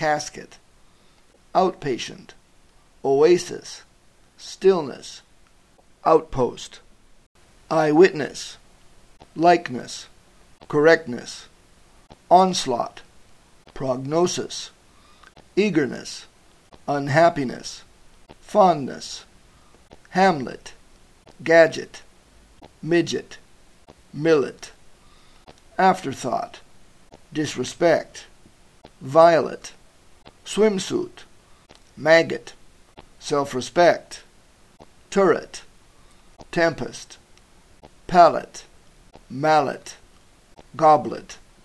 casket, outpatient, oasis, stillness, outpost, eyewitness, likeness, correctness, onslaught, prognosis, eagerness, unhappiness, fondness, hamlet, gadget, midget, millet, afterthought, disrespect, violet, swimsuit, maggot, self-respect, turret, tempest, pallet, mallet, goblet,